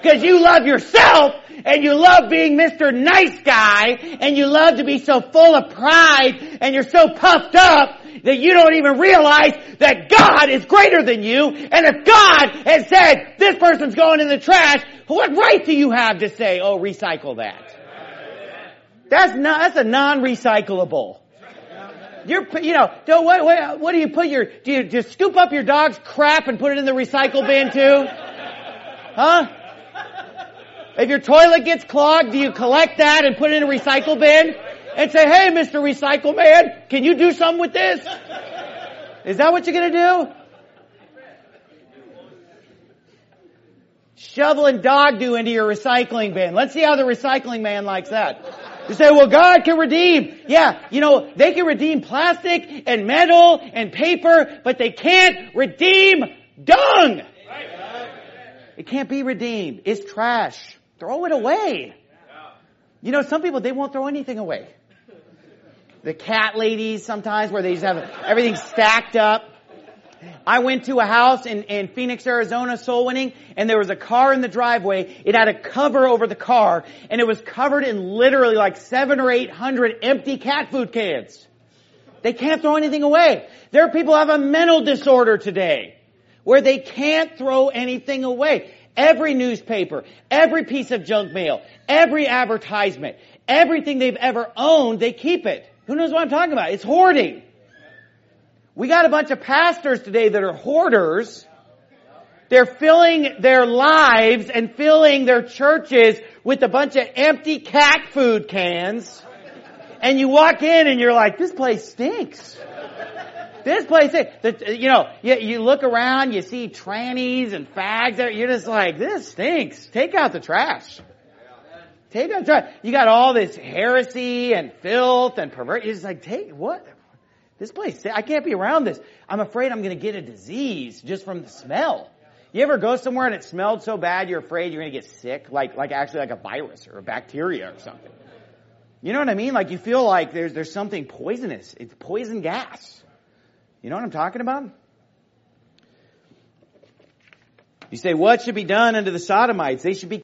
because you love yourself and you love being Mr. Nice Guy and you love to be so full of pride and you're so puffed up that you don't even realize that God is greater than you. And if God has said, this person's going in the trash, what right do you have to say, oh, recycle that? That's a non-recyclable. What do you put do you just scoop up your dog's crap and put it in the recycle bin too? Huh? If your toilet gets clogged, do you collect that and put it in a recycle bin? And say, hey, Mr. Recycle Man, can you do something with this? Is that what you're going to do? Shoveling dog do into your recycling bin. Let's see how the recycling man likes that. You say, well, God can redeem. Yeah, they can redeem plastic and metal and paper, but they can't redeem dung. It can't be redeemed. It's trash. Throw it away. Some people, they won't throw anything away. The cat ladies sometimes where they just have everything stacked up. I went to a house in Phoenix, Arizona, soul winning, and there was a car in the driveway. It had a cover over the car, and it was covered in literally like 700 or 800 empty cat food cans. They can't throw anything away. There are people who have a mental disorder today where they can't throw anything away. Every newspaper, every piece of junk mail, every advertisement, everything they've ever owned, they keep it. Who knows what I'm talking about? It's hoarding. We got a bunch of pastors today that are hoarders. They're filling their lives and filling their churches with a bunch of empty cat food cans. And you walk in and you're like, this place stinks. This place, you look around, you see trannies and fags there. You're just like, this stinks. Take out the trash. Take out the trash. You got all this heresy and filth and perversion. You're just like, what? This place, I can't be around this. I'm afraid I'm going to get a disease just from the smell. You ever go somewhere and it smelled so bad you're afraid you're going to get sick? Like a virus or a bacteria or something. You know what I mean? Like you feel like there's something poisonous. It's poison gas. You know what I'm talking about? You say, what should be done unto the sodomites? They should be